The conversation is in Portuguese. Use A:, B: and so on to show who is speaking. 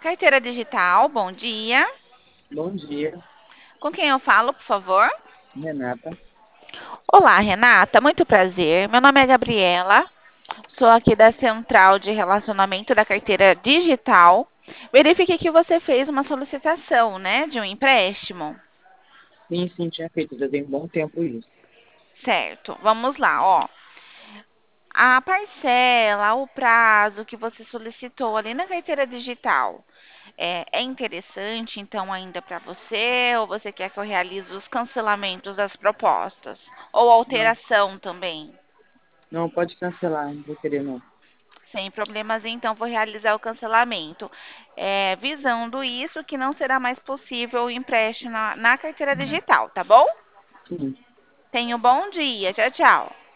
A: Carteira digital, bom dia.
B: Bom dia,
A: Com quem eu falo, por favor?
B: Renata.
A: Olá, Renata, muito prazer. Meu nome é Gabriela, sou aqui da Central de Relacionamento da Carteira Digital. Verifiquei que você fez uma solicitação, né, de um empréstimo.
B: Sim, sim, tinha feito, já tem um bom tempo isso.
A: Certo, vamos lá, ó. A parcela, o prazo que você solicitou ali na carteira digital é interessante, então, ainda para você? Ou você quer que eu realize os cancelamentos das propostas? Ou
B: Não,
A: alteração também?
B: não, pode cancelar, não vou querer não.
A: Sem problemas, então, vou realizar o cancelamento. Visando isso, que não será mais possível o empréstimo na carteira digital, tá bom?
B: Sim,
A: Tenha um bom dia. Tchau, tchau.